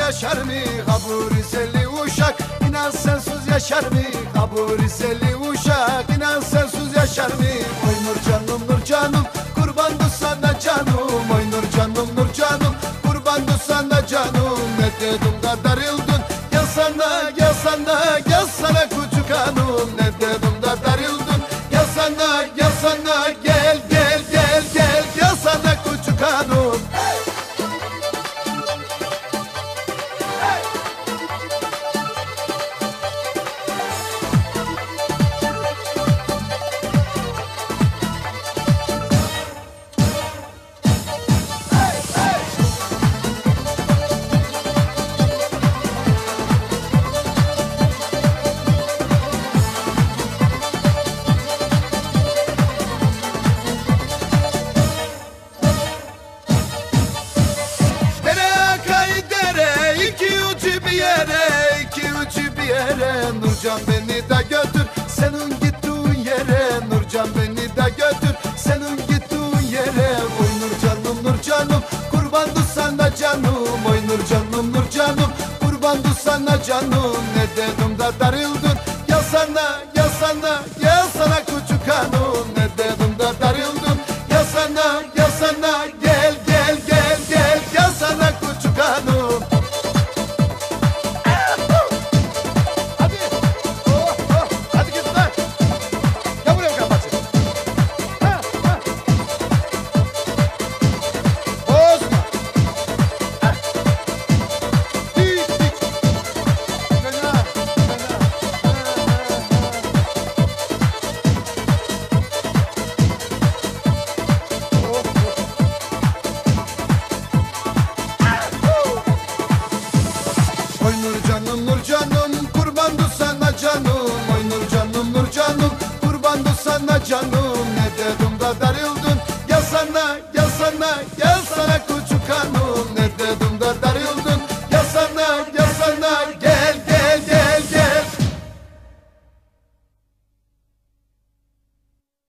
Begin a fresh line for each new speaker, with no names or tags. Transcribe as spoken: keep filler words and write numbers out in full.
yaşar mı? Kabul Rizeli uşak inan sensiz yaşar mı? Kabul Rizeli uşak inan sensiz yaşar mı? Oy nur canım nur canım kurbandı sana canım. Oy nur canım nur canım kurbandı sana canım. Ne dedim da darıldın gel sana gel sana gel sana küçük hanım. Ne dedim da darıldın gel sana gel sana gel gel gel gel gel sana küçük hanım. Nurcan beni de götür senin gittiğin yere. Nurcan beni de götür senin gittiğin yere. Oy nur canım nur canım kurbandı sana canım. Oy nur canım nur canım kurbandı sana canım. Ne dedim da darıldın gel sana gel sana gel sana küçük hanım. Ne dedim da darıldın gel sana gel sana gel gel gel gel gel sana küçük hanım. Oy nur canım nur canım kurbandı sana canım. Oy nur canım nur canım kurbandı sana canım. Ne dedim da darıldın gel sana gel sana gel sana